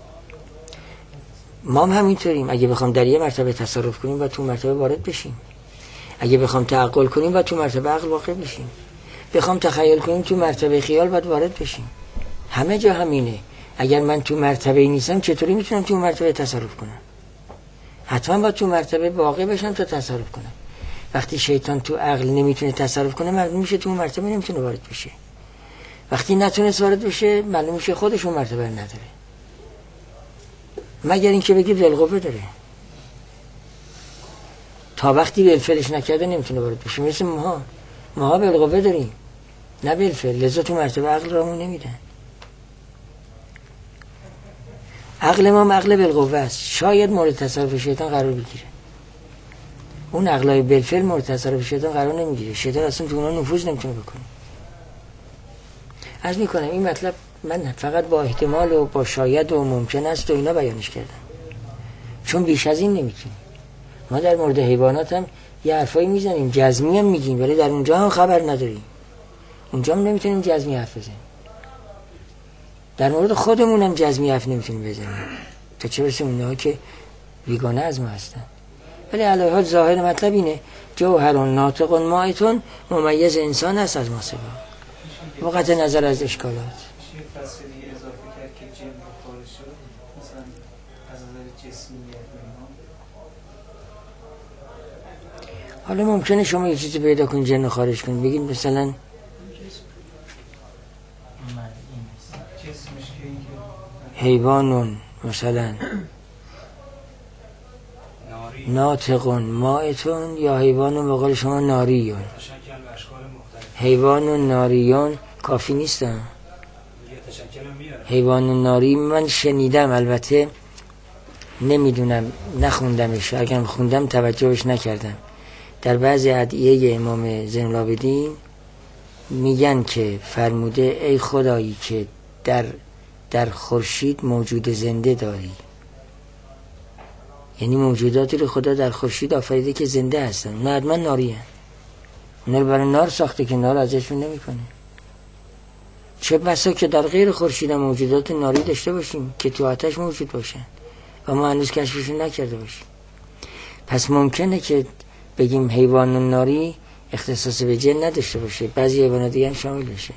ما هم همینطوریم. اگه بخوام در یه مرتبه تصرف کنیم باید تو مرتبه وارد بشیم. اگه بخوام تعقل کنیم باید تو مرتبه عقل واقع بشیم. بخوام تخیل کنیم تو مرتبه خیال باید وارد بشیم. همه جا همینه. اگر من تو مرتبه نیستم چطوری میتونم تو مرتبه تصرف کنم؟ حتما باید تو مرتبه واقع بشم تا تصرف کنم. وقتی شیطان تو عقل نمیتونه تصرف کنه معلوم میشه تو مرتبه نمیتونه وارد بشه. وقتی نتونست وارد بشه معلوم میشه خودش اون مرتبه نداره، مگر اینکه بگی بالقوه داره. تا وقتی بالفعلش نکرده نمیتونه وارد بشه. مثل ماها ماها بالقوه داریم نه بالفعل، لذا تو مرتبه عقل راهمون نمیدن. عقل ما عقل بالقوه است، شاید مورد تصرف شیطان قرار بگیره. اون عقلای بالفعل مورد تصرف شیطان قرار نمیگیره. شیطان اصلا تو اونها نفوذ نمیتونه بکنه. عرض میکنم این مطلب من فقط با احتمال و با شاید و ممکن است و اینا بیانش کردم، چون بیش از این نمیتونیم. ما در مورد حیوانات هم یه حرفایی میزنیم، جزمی هم میگیم، ولی در اونجا هم خبر نداریم. اونجا هم نمیتونیم جزمی حرف بزنیم. در مورد خودمون هم جزمی حرف نمیتونیم بزنیم، تا چه برسه اونها که بیگانه از ما هستن. ولی علی حال ظاهر مطلب اینه جوهر ناطق مایتون ممیز انسان است از ما سوا، وقت نظر از اشکالات. یه فصلی اضافه کرد که جن خارج شد، مثلا از نظر جسمیت اینا. حالا ممکنه شما یه چیزی پیدا کنید جن خارج کنید، بگید مثلا حیوانون مثلا ناطقون مائتون، یا حیوانون به قول شما ناریون. حیوانون ناریون کافی نیستن. حیوانون ناری من شنیدم، البته نمیدونم نخوندمش، اگر خوندم توجهش نکردم. در بعضی ادعیه امام زین العابدین میگن که فرموده ای خدایی که در در خورشید موجود زنده داری، یعنی موجوداتی رو خدا در خورشید آفریده که زنده هستن. نه حتما ناری هستن، اونا رو برای نار ساخته که نار ازشون نمی کنه. چه بسا که در غیر خورشید هم موجودات ناری داشته باشیم که تو آتش موجود باشن و ما هنوز کشفشون نکرده باشیم. پس ممکنه که بگیم حیوان ناری اختصاص به جن نداشته باشه، بعضی حیوانات دیگه هم شامل بشه،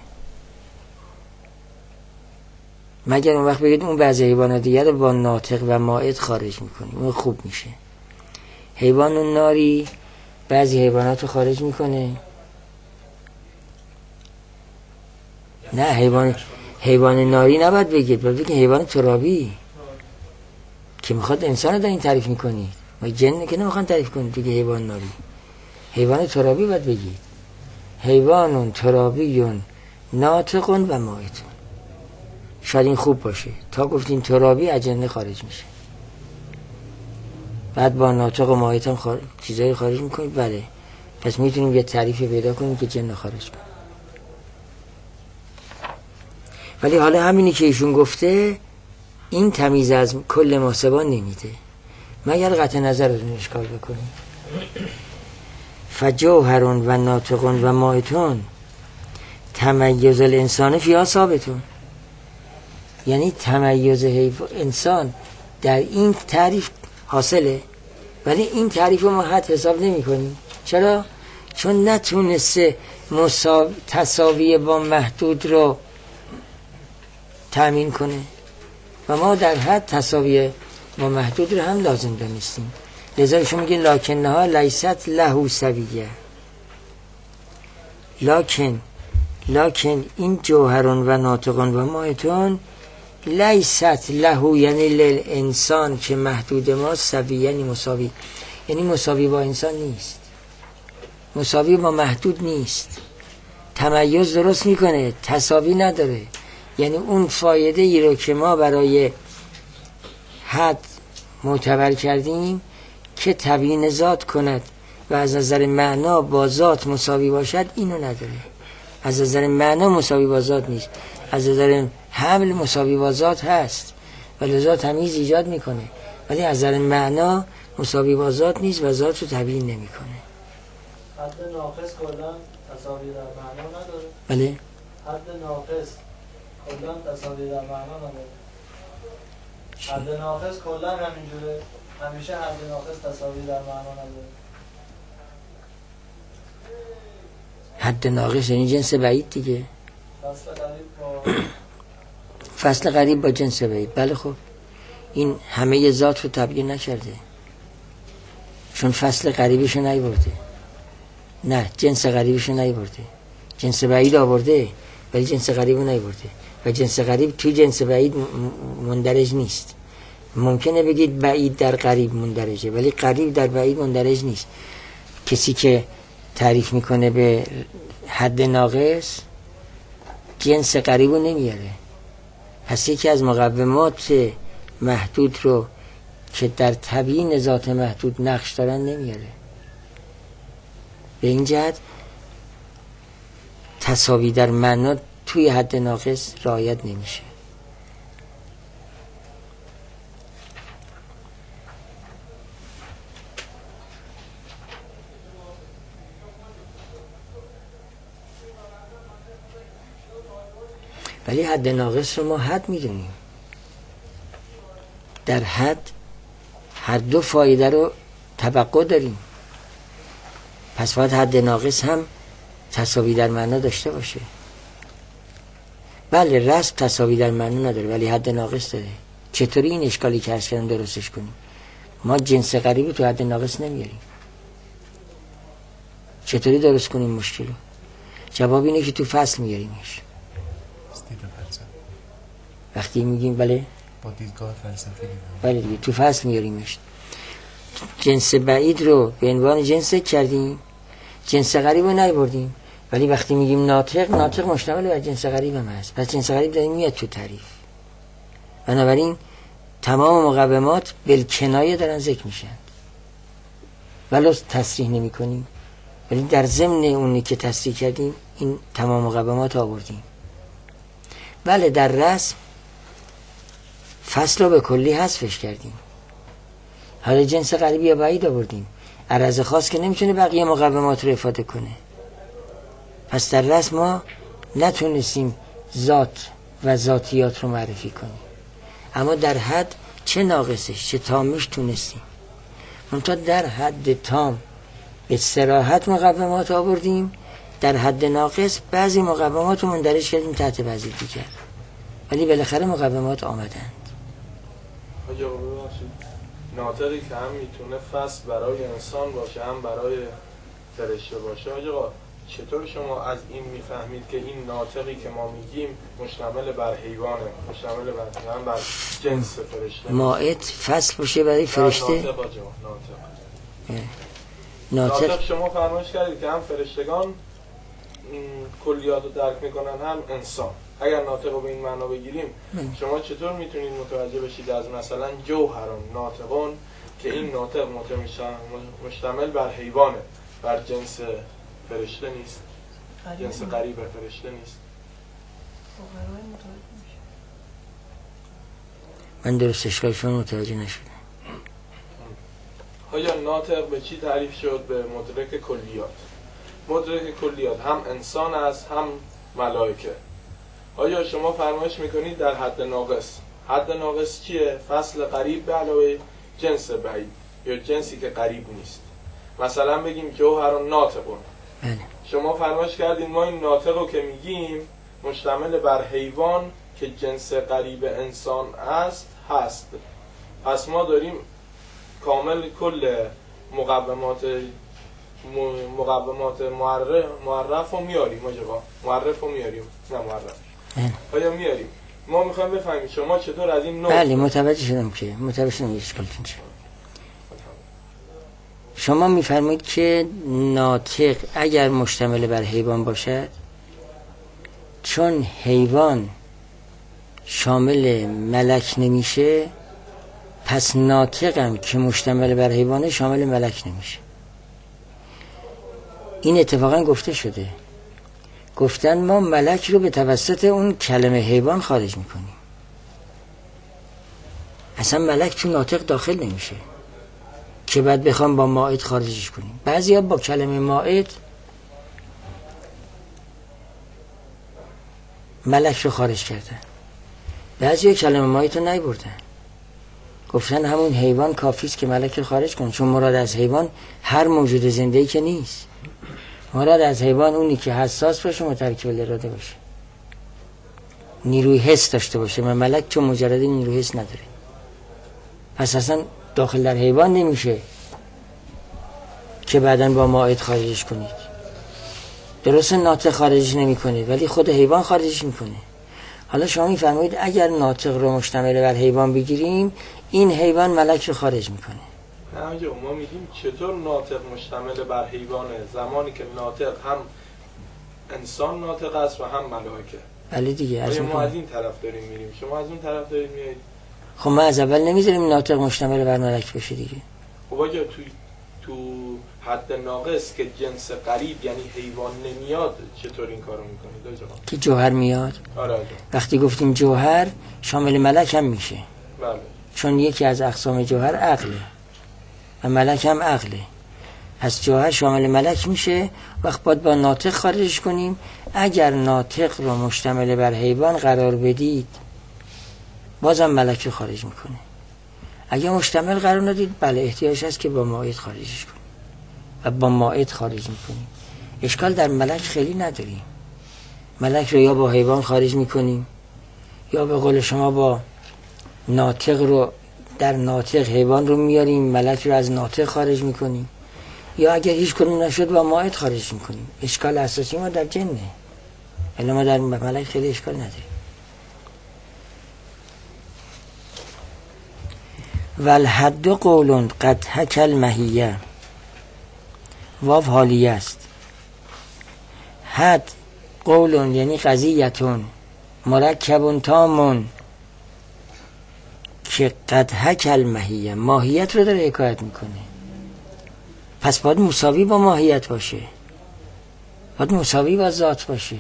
مگر اون وقت بگید اون بعضی حیوانات دیگه رو با ناطق و مائت خارج میکنیم، اون خوب میشه. حیوان ناری بعضی حیوانات رو خارج میکنه. نه حیوان حیوان ناری نباید بگید، باید بگید حیوان ترابی که میخواد انسان رو در این تعریف میکنید، ما جن که نمیخوان تعریف کنید دیگه. حیوان ناری حیوان ترابی باید بگید، حیوان ترابیون ناطقون و مائتون. شاید این خوب باشه. تا گفتین ترابی اجنه خارج میشه، بعد با ناطق و مائت هم خارج... چیزایی خارج میکنید. بله، پس میتونیم یه تعریفی پیدا کنیم که جن خارج کنیم. ولی حالا همینی که ایشون گفته این تمیز از کل محاسبان نمیده، مگر قطع نظر رو اشکال بکنیم. فجوهرون و ناطقون و مائتون تمیز الانسان فیها ثابتون، یعنی تمیز انسان در این تعریف حاصله، ولی این تعریف رو ما حد حساب نمی کنیم. چرا؟ چون نتونسته مساو... تساوی با محدود رو تأمین کنه و ما در حد تساوی با محدود رو هم لازم دانستیم. لذا ایشون میگه لکنها لیست له سویه، لکن لکن این جوهرون و ناطقون و مایتون لیست له، یعنی للانسان که محدود ما سوی، یعنی مساوی، یعنی مساوی با انسان نیست، مساوی با محدود نیست، تمیز درست میکنه، تساوی نداره. یعنی اون فایده ای رو که ما برای حد معتبر کردیم که تبیین ذات کند و از نظر معنا با ذات مساوی باشد، اینو نداره. از نظر معنا مساوی با ذات نیست، از نظر حمل مساوی با ذات هست و لذا تمیز ایجاد میکنه، ولی از نظر معنا مساوی با ذات نیست و ذات رو تبیین نمیکنه. حد ناقص کلا تساوی در معنا نداره. بله. حد ناقص کلا تساوی در معنا نداره. حد ناقص کلا همینجوره، همیشه حد ناقص تساوی در معنا نداره. حد ناقص یعنی جنس بعید دیگه. فصل قریب با فصل قریب با جنس بعید. بله خب این همه ذات رو تبیین نکرده، چون فصل قریبش رو نیورده. نه، جنس قریبش رو نیورده، جنس بعید آورده ولی جنس قریب رو نیورده و جنس قریب توی جنس بعید مندرج نیست. ممکنه بگید بعید در قریب مندرجه ولی قریب در بعید مندرج نیست. کسی که تعریف میکنه به حد ناقص جنس قریب رو نمیاره. پس یکی از مقومات محدود رو که در تبیین ذات محدود نقش دارن نمیاره. به این جهت تساوی در معنا توی حد ناقص رعایت نمیشه. ولی حد ناقص رو ما حد میدونیم. در حد هر دو فایده رو توقع داریم، پس باید حد ناقص هم تساوی در معنا داشته باشه. بله رسم تساوی در معنا نداره ولی حد ناقص داره. چطوری این اشکالی که عرض کردم درستش کنیم؟ ما جنس قریب تو حد ناقص نمیاریم. چطوری درست کنیم مشکل رو؟ جواب اینه که تو فصل میاریمش. وقتی میگیم بله با دیدگاه فلسفی، بله دیگه تو فصل میاریمش. جنس بعید رو به عنوان جنس کردیم، جنس قریب رو نیاوردیم، ولی وقتی میگیم ناطق، ناطق مشتمل بر جنس قریب هم هست. پس جنس قریب داریم میاد تو تعریف. بنابراین تمام مقومات بالکنایه دارن ذکر میشن ولو تصریح نمی کنیم، ولی در ضمن اونی که تصریح کردیم این تمام مقومات آوردیم. بله در رسم فصل رو به کلی حذفش کردیم، حالا جنس قریبی یا بعید آوردیم. عرض خاص که نمیتونه بقیه مقومات رو افاده کنه، پس در رسم ما نتونستیم ذات و ذاتیات رو معرفی کنیم، اما در حد چه ناقصش چه تامش تونستیم. منتها در حد تام به صراحت مقومات آوردیم، در حد ناقص بعضی مقومات رو مندرج کردیم تحت بعضی دیگر، ولی بالاخره مقومات آمدند. آجا ببخشید، ناطقی که هم میتونه فصل برای انسان باشه هم برای فرشته باشه، آجا چطور شما از این میفهمید که این ناطقی که ما میگیم مشتمل بر حیوانه، مشتمل بر هم بر جنس فرشته؟ مائت فصل باشه برای فرشته؟ ناطق آجا، ناطق. ناطق. ناطق شما فرمایش کردید که هم فرشتگان کلیات رو درک میکنن هم انسان. اگر ناطق رو به این معنا بگیریم من. شما چطور میتونید متوجه بشید از مثلا جوهران ناطقون که این ناطق مشتمل بر حیوانه، بر جنس فرشته نیست، جنس قریب فرشته نیست؟ من درست اشکال شما متوجه نشدم. آیا ناطق به چی تعریف شد؟ به مدرک کلیات. مدرک کلیات هم انسان است هم ملائکه. آیا شما فرمایش میکنید در حد ناقص؟ حد ناقص چیه؟ فصل قریب به علاوه جنس بعید یا جنسی که قریب نیست. مثلا بگیم جوهر ناطقون. بله. شما فرمایش کردین ما این ناطق رو که میگیم مشتمل بر حیوان که جنس قریب انسان است هست. پس ما داریم کامل کل مقومات مقومات معرف معرف رو میاریم آقا، معرف رو میاریم، نه معرف آیا میاریم. ما میخوایم بفهمیم شما چطور از این نوع. بله متوجه شدم که متوجه شدم اشکالتون چیه. شما میفرمایید که ناطق اگر مشتمل بر حیوان باشد، چون حیوان شامل ملک نمیشه، پس ناطقم که مشتمل بر حیوانه شامل ملک نمیشه. این اتفاقا گفته شده، گفتن ما ملک رو به توسط اون کلمه حیوان خارج میکنیم، اصلا ملک تو ناطق داخل نمیشه که بعد بخوام با مائد خارجش کنیم. بعضی ها با کلمه مائد ملک رو خارج کردن، بعضی ها کلمه مائد رو نیبردن، گفتن همون حیوان کافیست که ملک رو خارج کن، چون مراد از حیوان هر موجود زنده‌ای که نیست، مراد از حیوان اونی که حساس باشه، مترکب الاراده باشه، نیروی حس داشته باشه. و ملک چون مجرد نیروی حس نداره، پس اصلا داخل در حیوان نمیشه که بعداً با مائد خارجش کنید. درست ناطق خارجش نمی کنید ولی خود حیوان خارجش میکنه. حالا شما میفرمایید اگر ناطق رو مشتمل بر حیوان بگیریم، این حیوان ملک رو خارج میکنه. نه آنجا ما میگیم چطور ناطق مشتمل بر حیوانه، زمانی که ناطق هم انسان ناطق است و هم ملائکه. بله دیگه. از ما از این طرف داریم میریم، شما از اون طرف دارید میایید. خب ما از اول نمیذاریم ناطق مشتمل بر ملک بشه دیگه. خب آجا تو تو حد ناقص که جنس قریب یعنی حیوان نمیاد، چطور این کارو میکنید آجا؟ که جوهر میاد. آره آجا. وقتی گفتیم جوهر شامل ملک هم میشه. بله. چون یکی از اقسام جوهر عقله و ملک هم عقله، پس جوهر شامل ملک میشه. وقت باید با ناطق خارجش کنیم. اگر ناطق رو مشتمل بر حیوان قرار بدید، بازم ملک رو خارج میکنه. اگر مشتمل قرار ندید، بله احتیاج هست که با مائد خارجش کنیم و با مائد خارج میکنیم. اشکال در ملک خیلی نداریم. ملک رو یا با حیوان خارج میکنیم، یا به قول شما با ناطق رو در ناطق حیوان رو میاریم، ملک رو از ناطق خارج میکنیم، یا اگر هیچ کنون نشد با مائد خارج میکنیم. اشکال اساسی ما در جنه، الا ما در ملک خیلی اشکال نداریم. والحد قول قد حک المحیه، واو حالیه است. حد قول یعنی قضیتون مرکب تامون که قد حک المحیه، ماهیت رو داره حکایت میکنه. پس باید مساوی با ماهیت باشه، باید مساوی با ذات باشه.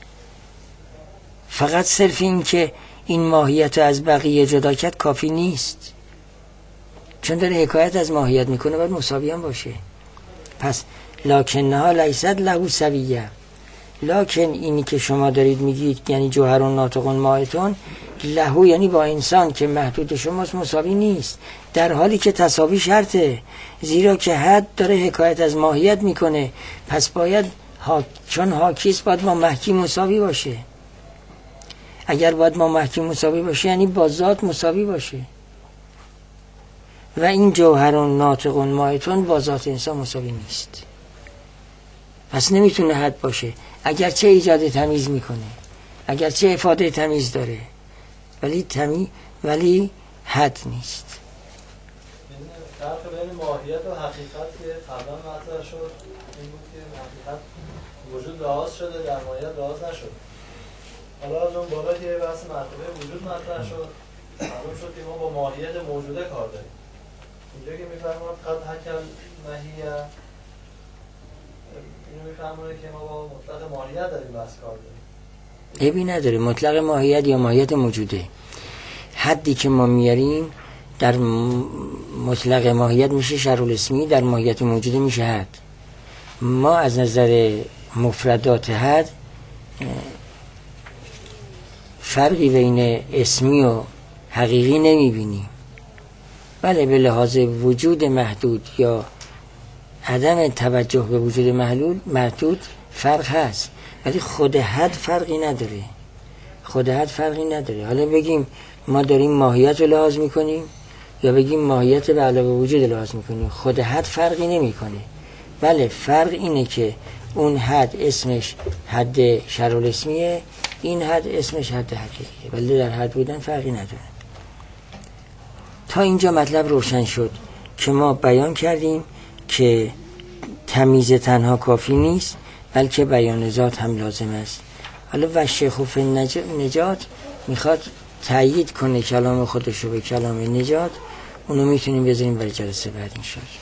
فقط صرف این که این ماهیت رو از بقیه جدا کرد کافی نیست، چون داره حکایت از ماهیت میکنه، باید مساوی هم باشه. پس لکنها لیست له سویه، لکن اینی که شما دارید میگید یعنی جوهرون ناطقون مائتون، لهو یعنی با انسان که محدود شماست مساوی نیست، در حالی که تساوی شرطه، زیرا که حد داره حکایت از ماهیت میکنه. پس باید ها... چون حاکیست باید با محکی مساوی باشه. اگر باید با محکی مساوی باشه یعنی با ذات مساوی باشه، و این جوهرون ناطقون مائتون با ذات انسان مساوی نیست. پس نمیتونه حد باشه، اگرچه ایجاد تمیز میکنه، اگرچه افاده تمیز داره، ولی تمی ولی حد نیست. فرق بین ماهیت و حقیقت که قبلا مطرح شد این بود که حقیقت وجود لحاظ شده، در ماهیت لحاظ نشد. حالا از اون بالا که بحث مرتبه وجود مطرح شد، معلوم شد که ما با ماهیت موجوده کار داریم. اینجا که میفرماید قد حکل ماهیه، اینو میفرمونه که ما با مطلق ماهیت داریم بحث کار داریم. عیبی نداره مطلق ماهیت یا ماهیت موجوده. حدی که ما میاریم در مطلق ماهیت میشه شرالاسمی، در ماهیت موجوده میشه حد. ما از نظر مفردات حد فرقی بین اسمی و حقیقی نمیبینیم. بله به لحاظ وجود محدود یا عدم توجه به وجود محلول محدود فرق هست، ولی خود حد فرقی نداره. خود حد فرقی نداره. حالا بگیم ما داریم ماهیت رو لحاظ میکنیم یا بگیم ماهیت به علاوه وجود لحاظ میکنیم، خود حد فرقی نمیکنه. بله فرق اینه که اون حد اسمش حد شرع‌الاسمیه، این حد اسمش حد حقیقیه، ولی در حد بودن فرقی نداره. تا اینجا مطلب روشن شد که ما بیان کردیم که تمیز تنها کافی نیست، بلکه بیان ذات هم لازم است. حالا و شیخ فی نجات میخواد تأیید کنه کلام خودشو به کلام نجات، اونو میتونیم بذاریم برای جلسه بعد انشاءالله.